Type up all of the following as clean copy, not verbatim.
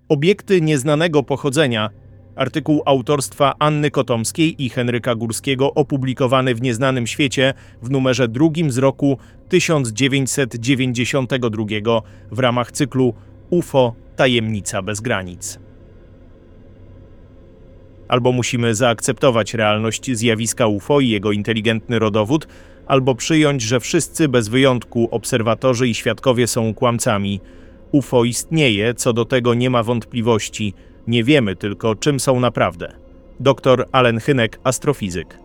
Obiekty nieznanego pochodzenia. Artykuł autorstwa Anny Kotomskiej i Henryka Górskiego opublikowany w Nieznanym Świecie w numerze 2 z roku 1992 w ramach cyklu UFO – Tajemnica bez granic. Albo musimy zaakceptować realność zjawiska UFO i jego inteligentny rodowód, albo przyjąć, że wszyscy bez wyjątku obserwatorzy i świadkowie są kłamcami. UFO istnieje, co do tego nie ma wątpliwości. Nie wiemy tylko, czym są naprawdę. Dr Allen Hynek, astrofizyk.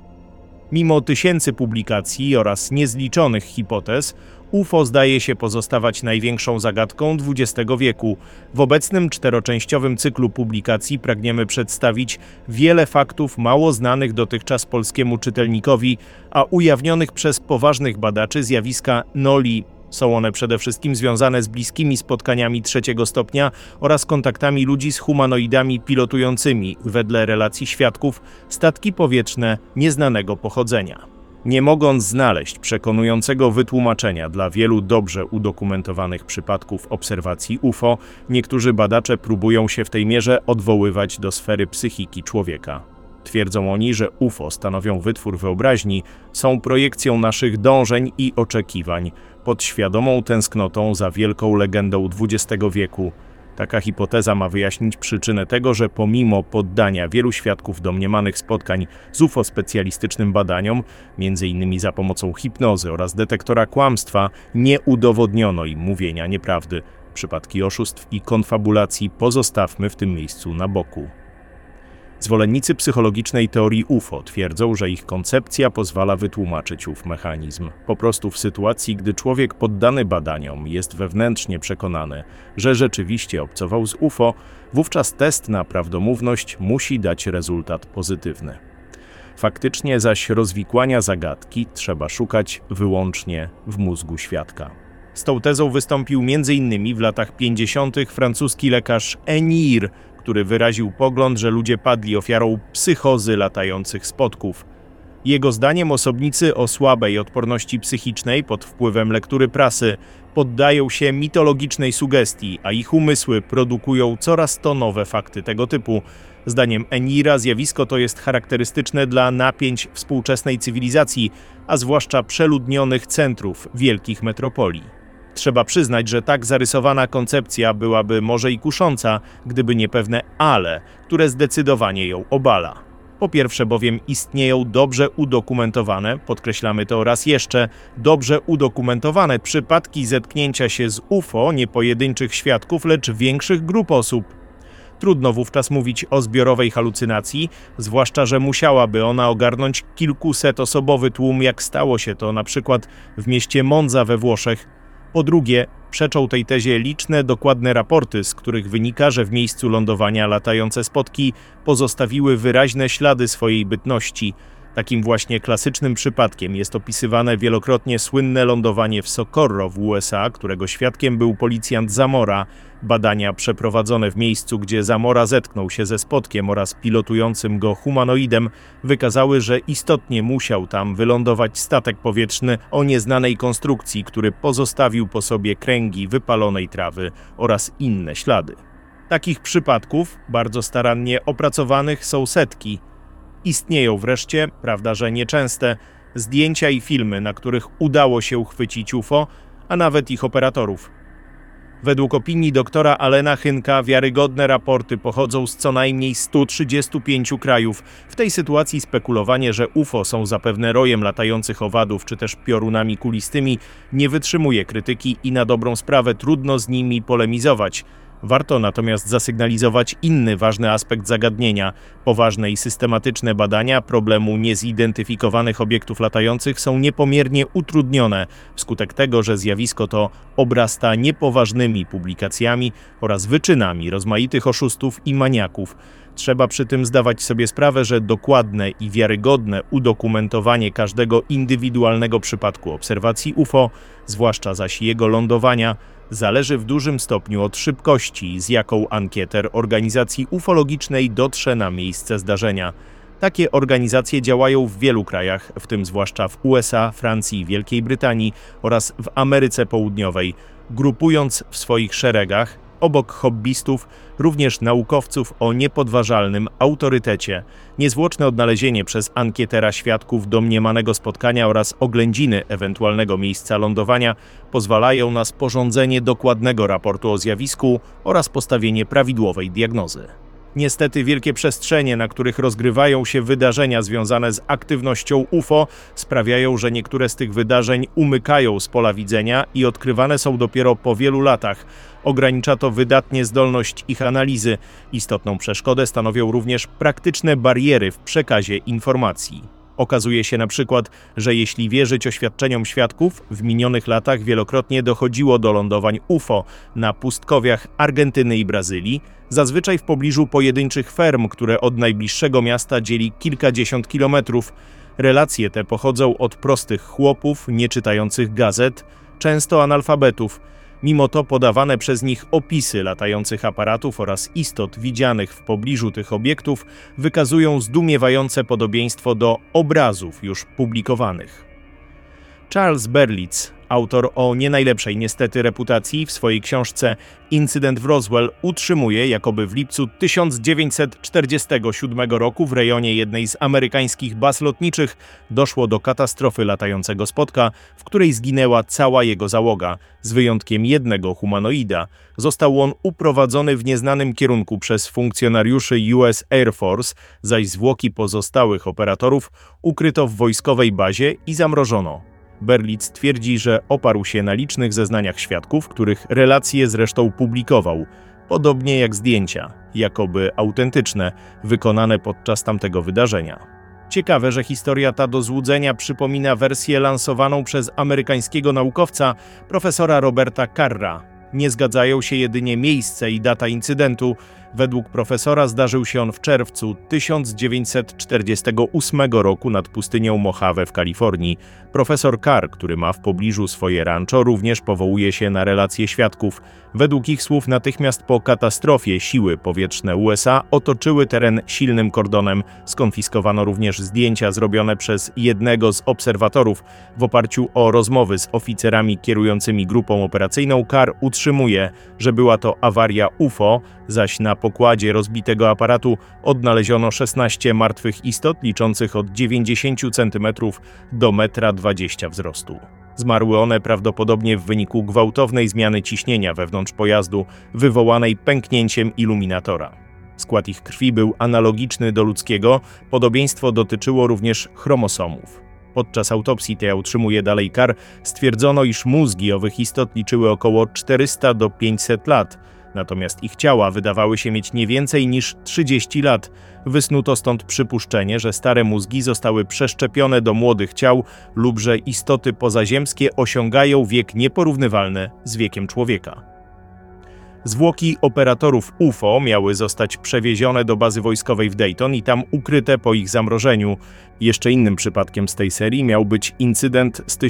Mimo tysięcy publikacji oraz niezliczonych hipotez, UFO zdaje się pozostawać największą zagadką XX wieku. W obecnym czteroczęściowym cyklu publikacji pragniemy przedstawić wiele faktów mało znanych dotychczas polskiemu czytelnikowi, a ujawnionych przez poważnych badaczy zjawiska NOLI. Są one przede wszystkim związane z bliskimi spotkaniami trzeciego stopnia oraz kontaktami ludzi z humanoidami pilotującymi, wedle relacji świadków, statki powietrzne nieznanego pochodzenia. Nie mogąc znaleźć przekonującego wytłumaczenia dla wielu dobrze udokumentowanych przypadków obserwacji UFO, niektórzy badacze próbują się w tej mierze odwoływać do sfery psychiki człowieka. Twierdzą oni, że UFO stanowią wytwór wyobraźni, są projekcją naszych dążeń i oczekiwań, podświadomą tęsknotą za wielką legendą XX wieku. Taka hipoteza ma wyjaśnić przyczynę tego, że pomimo poddania wielu świadków domniemanych spotkań z UFO specjalistycznym badaniom, m.in. za pomocą hipnozy oraz detektora kłamstwa, nie udowodniono im mówienia nieprawdy. Przypadki oszustw i konfabulacji pozostawmy w tym miejscu na boku. Zwolennicy psychologicznej teorii UFO twierdzą, że ich koncepcja pozwala wytłumaczyć ów mechanizm. Po prostu w sytuacji, gdy człowiek poddany badaniom jest wewnętrznie przekonany, że rzeczywiście obcował z UFO, wówczas test na prawdomówność musi dać rezultat pozytywny. Faktycznie zaś rozwikłania zagadki trzeba szukać wyłącznie w mózgu świadka. Z tą tezą wystąpił m.in. w latach 50. francuski lekarz Enir, który wyraził pogląd, że ludzie padli ofiarą psychozy latających spotków. Jego zdaniem osobnicy o słabej odporności psychicznej pod wpływem lektury prasy poddają się mitologicznej sugestii, a ich umysły produkują coraz to nowe fakty tego typu. Zdaniem Enira zjawisko to jest charakterystyczne dla napięć współczesnej cywilizacji, a zwłaszcza przeludnionych centrów wielkich metropolii. Trzeba przyznać, że tak zarysowana koncepcja byłaby może i kusząca, gdyby nie pewne ale, które zdecydowanie ją obala. Po pierwsze bowiem istnieją dobrze udokumentowane, podkreślamy to raz jeszcze, dobrze udokumentowane przypadki zetknięcia się z UFO nie pojedynczych świadków, lecz większych grup osób. Trudno wówczas mówić o zbiorowej halucynacji, zwłaszcza że musiałaby ona ogarnąć kilkusetosobowy tłum, jak stało się to na przykład w mieście Monza we Włoszech. Po drugie, przeczą tej tezie liczne, dokładne raporty, z których wynika, że w miejscu lądowania latające spotki pozostawiły wyraźne ślady swojej bytności. Takim właśnie klasycznym przypadkiem jest opisywane wielokrotnie słynne lądowanie w Socorro w USA, którego świadkiem był policjant Zamora. Badania przeprowadzone w miejscu, gdzie Zamora zetknął się ze spotkiem oraz pilotującym go humanoidem, wykazały, że istotnie musiał tam wylądować statek powietrzny o nieznanej konstrukcji, który pozostawił po sobie kręgi wypalonej trawy oraz inne ślady. Takich przypadków, bardzo starannie opracowanych, są setki. Istnieją wreszcie, prawda, że nieczęste, zdjęcia i filmy, na których udało się uchwycić UFO, a nawet ich operatorów. Według opinii doktora Allena Hynka wiarygodne raporty pochodzą z co najmniej 135 krajów. W tej sytuacji spekulowanie, że UFO są zapewne rojem latających owadów czy też piorunami kulistymi, nie wytrzymuje krytyki i na dobrą sprawę trudno z nimi polemizować. Warto natomiast zasygnalizować inny ważny aspekt zagadnienia. Poważne i systematyczne badania problemu niezidentyfikowanych obiektów latających są niepomiernie utrudnione wskutek tego, że zjawisko to obrasta niepoważnymi publikacjami oraz wyczynami rozmaitych oszustów i maniaków. Trzeba przy tym zdawać sobie sprawę, że dokładne i wiarygodne udokumentowanie każdego indywidualnego przypadku obserwacji UFO, zwłaszcza zaś jego lądowania, zależy w dużym stopniu od szybkości, z jaką ankieter organizacji ufologicznej dotrze na miejsce zdarzenia. Takie organizacje działają w wielu krajach, w tym zwłaszcza w USA, Francji, Wielkiej Brytanii oraz w Ameryce Południowej, grupując w swoich szeregach obok hobbystów, również naukowców o niepodważalnym autorytecie. Niezwłoczne odnalezienie przez ankietera świadków domniemanego spotkania oraz oględziny ewentualnego miejsca lądowania pozwalają na sporządzenie dokładnego raportu o zjawisku oraz postawienie prawidłowej diagnozy. Niestety wielkie przestrzenie, na których rozgrywają się wydarzenia związane z aktywnością UFO, sprawiają, że niektóre z tych wydarzeń umykają z pola widzenia i odkrywane są dopiero po wielu latach. Ogranicza to wydatnie zdolność ich analizy. Istotną przeszkodę stanowią również praktyczne bariery w przekazie informacji. Okazuje się na przykład, że jeśli wierzyć oświadczeniom świadków, w minionych latach wielokrotnie dochodziło do lądowań UFO na pustkowiach Argentyny i Brazylii, zazwyczaj w pobliżu pojedynczych ferm, które od najbliższego miasta dzieli kilkadziesiąt kilometrów. Relacje te pochodzą od prostych chłopów, nieczytających gazet, często analfabetów. Mimo to podawane przez nich opisy latających aparatów oraz istot widzianych w pobliżu tych obiektów wykazują zdumiewające podobieństwo do obrazów już publikowanych. Charles Berlitz, autor o nie najlepszej niestety reputacji, w swojej książce Incydent w Roswell utrzymuje, jakoby w lipcu 1947 roku w rejonie jednej z amerykańskich baz lotniczych doszło do katastrofy latającego spotka, w której zginęła cała jego załoga, z wyjątkiem jednego humanoida. Został on uprowadzony w nieznanym kierunku przez funkcjonariuszy US Air Force, zaś zwłoki pozostałych operatorów ukryto w wojskowej bazie i zamrożono. Berlitz twierdzi, że oparł się na licznych zeznaniach świadków, których relacje zresztą publikował, podobnie jak zdjęcia, jakoby autentyczne, wykonane podczas tamtego wydarzenia. Ciekawe, że historia ta do złudzenia przypomina wersję lansowaną przez amerykańskiego naukowca profesora Roberta Carra. Nie zgadzają się jedynie miejsce i data incydentu. Według profesora zdarzył się on w czerwcu 1948 roku nad pustynią Mojave w Kalifornii. Profesor Carr, który ma w pobliżu swoje rancho, również powołuje się na relacje świadków. Według ich słów natychmiast po katastrofie siły powietrzne USA otoczyły teren silnym kordonem. Skonfiskowano również zdjęcia zrobione przez jednego z obserwatorów. W oparciu o rozmowy z oficerami kierującymi grupą operacyjną Carr utrzymuje, że była to awaria UFO, zaś na pokładzie rozbitego aparatu odnaleziono 16 martwych istot liczących od 90 cm do 1,20 m wzrostu. Zmarły one prawdopodobnie w wyniku gwałtownej zmiany ciśnienia wewnątrz pojazdu, wywołanej pęknięciem iluminatora. Skład ich krwi był analogiczny do ludzkiego, podobieństwo dotyczyło również chromosomów. Podczas autopsji tej, utrzymuje dalej Carr, stwierdzono, iż mózgi owych istot liczyły około 400 do 500 lat, natomiast ich ciała wydawały się mieć nie więcej niż 30 lat. Wysnuto stąd przypuszczenie, że stare mózgi zostały przeszczepione do młodych ciał lub że istoty pozaziemskie osiągają wiek nieporównywalny z wiekiem człowieka. Zwłoki operatorów UFO miały zostać przewiezione do bazy wojskowej w Dayton i tam ukryte po ich zamrożeniu. Jeszcze innym przypadkiem z tej serii miał być incydent z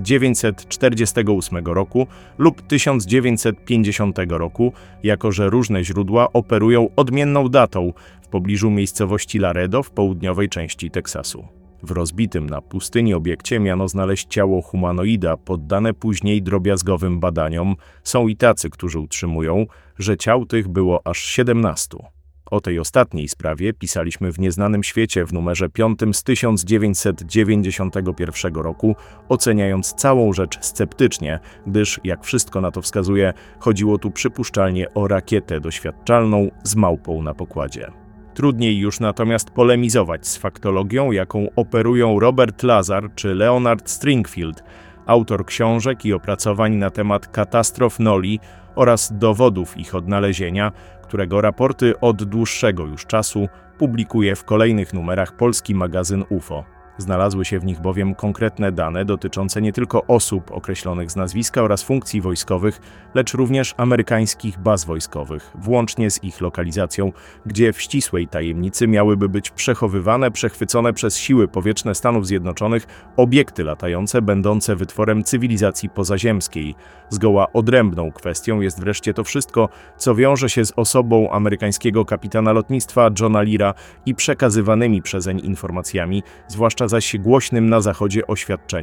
1948 roku lub 1950 roku, jako że różne źródła operują odmienną datą w pobliżu miejscowości Laredo w południowej części Teksasu. W rozbitym na pustyni obiekcie miano znaleźć ciało humanoida poddane później drobiazgowym badaniom. Są i tacy, którzy utrzymują, że ciał tych było aż 17. O tej ostatniej sprawie pisaliśmy w Nieznanym Świecie w numerze 5 z 1991 roku, oceniając całą rzecz sceptycznie, gdyż, jak wszystko na to wskazuje, chodziło tu przypuszczalnie o rakietę doświadczalną z małpą na pokładzie. Trudniej już natomiast polemizować z faktologią, jaką operują Robert Lazar czy Leonard Stringfield, autor książek i opracowań na temat katastrof Noli oraz dowodów ich odnalezienia, którego raporty od dłuższego już czasu publikuje w kolejnych numerach polski magazyn UFO. Znalazły się w nich bowiem konkretne dane dotyczące nie tylko osób określonych z nazwiska oraz funkcji wojskowych, lecz również amerykańskich baz wojskowych, włącznie z ich lokalizacją, gdzie w ścisłej tajemnicy miałyby być przechowywane, przechwycone przez siły powietrzne Stanów Zjednoczonych obiekty latające będące wytworem cywilizacji pozaziemskiej. Zgoła odrębną kwestią jest wreszcie to wszystko, co wiąże się z osobą amerykańskiego kapitana lotnictwa Johna Leara i przekazywanymi przezeń informacjami, zwłaszcza zaś głośnym na Zachodzie oświadczeniem.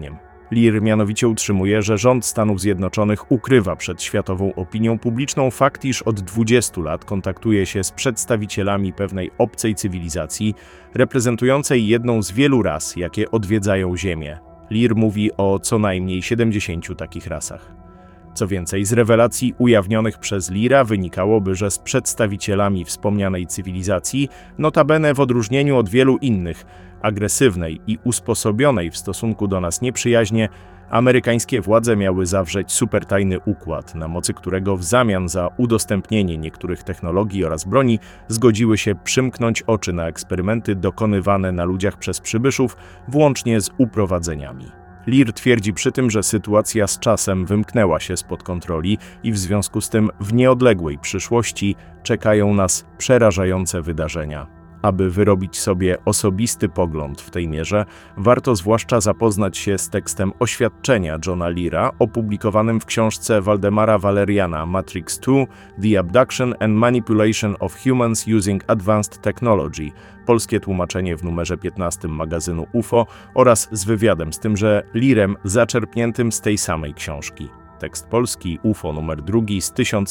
Lear mianowicie utrzymuje, że rząd Stanów Zjednoczonych ukrywa przed światową opinią publiczną fakt, iż od 20 lat kontaktuje się z przedstawicielami pewnej obcej cywilizacji, reprezentującej jedną z wielu ras, jakie odwiedzają Ziemię. Lear mówi o co najmniej 70 takich rasach. Co więcej, z rewelacji ujawnionych przez Leara wynikałoby, że z przedstawicielami wspomnianej cywilizacji, notabene w odróżnieniu od wielu innych, agresywnej i usposobionej w stosunku do nas nieprzyjaźnie, amerykańskie władze miały zawrzeć supertajny układ, na mocy którego w zamian za udostępnienie niektórych technologii oraz broni zgodziły się przymknąć oczy na eksperymenty dokonywane na ludziach przez przybyszów, włącznie z uprowadzeniami. Lear twierdzi przy tym, że sytuacja z czasem wymknęła się spod kontroli i w związku z tym w nieodległej przyszłości czekają nas przerażające wydarzenia. Aby wyrobić sobie osobisty pogląd w tej mierze, warto zwłaszcza zapoznać się z tekstem oświadczenia Johna Leara opublikowanym w książce Waldemara Valeriana Matrix II – The Abduction and Manipulation of Humans Using Advanced Technology, polskie tłumaczenie w numerze 15 magazynu UFO oraz z wywiadem z tymże Learem zaczerpniętym z tej samej książki. Tekst polski UFO numer 2 z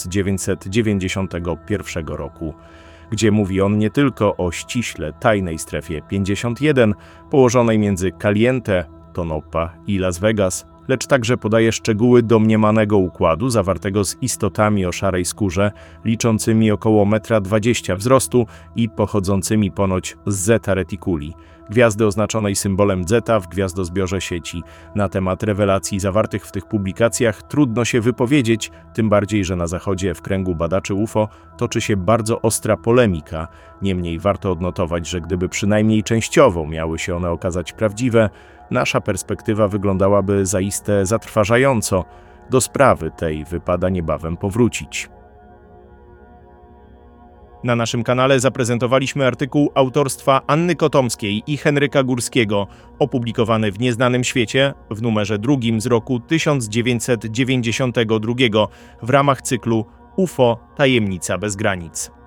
1991 roku, gdzie mówi on nie tylko o ściśle tajnej strefie 51, położonej między Caliente, Tonopah i Las Vegas, lecz także podaje szczegóły domniemanego układu zawartego z istotami o szarej skórze, liczącymi około 1,20 m wzrostu i pochodzącymi ponoć z Zeta Reticuli, gwiazdy oznaczonej symbolem Zeta w gwiazdozbiorze sieci. Na temat rewelacji zawartych w tych publikacjach trudno się wypowiedzieć, tym bardziej, że na Zachodzie w kręgu badaczy UFO toczy się bardzo ostra polemika. Niemniej warto odnotować, że gdyby przynajmniej częściowo miały się one okazać prawdziwe, nasza perspektywa wyglądałaby zaiste zatrważająco. Do sprawy tej wypada niebawem powrócić. Na naszym kanale zaprezentowaliśmy artykuł autorstwa Anny Kotomskiej i Henryka Górskiego, opublikowany w Nieznanym Świecie w numerze 2 z roku 1992 w ramach cyklu UFO – Tajemnica bez granic.